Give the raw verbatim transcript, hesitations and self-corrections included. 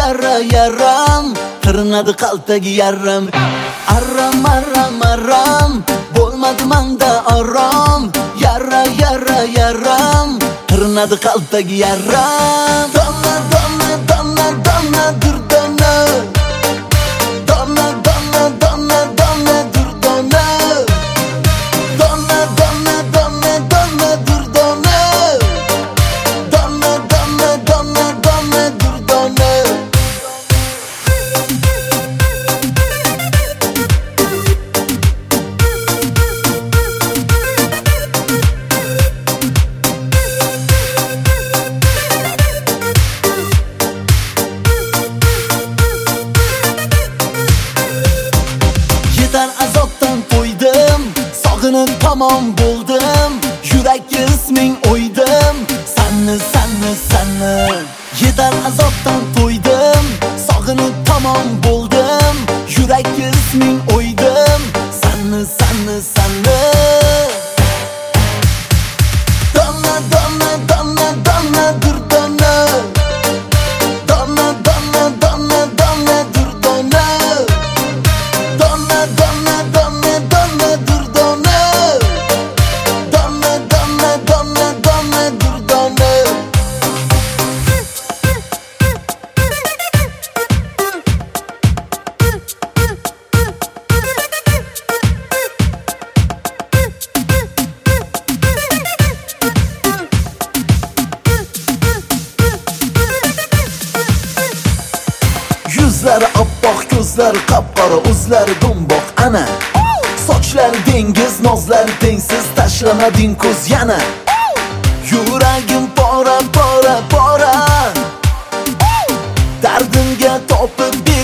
yarra yaram, tirnadi qaltagi yaram. Arram arram arram, bo'lmadi manda orom. Yarra yarra yaram, tirnadi qaltagi yaram. Donna donna donna donna durdona, donna donna donna donna durdona, donna donna donna donna durdona, donna donna donna donna durdona. Yetar azobdan to'ydim, sog'inib tamom bo'ldim. Yurakka isming o'ydim, sanni sanni sanni. Yetar azobdan to'ydim, sog'inib tamom bo'ldim. Yurakka isming o'ydim, sanni sanni sanni. Donna donna donna donna durdona, donna donna donna donna durdona, donna donna donna donna durdona, donna donna donna donna durdona. Yuzlari oppoq, ko'zlari qop-qora, o'zlari do'mboq ana. Sochlari dengiz, nozlari tengsiz, tashlamading ko'z yana. Yuragim pora pora pora, dardimga topib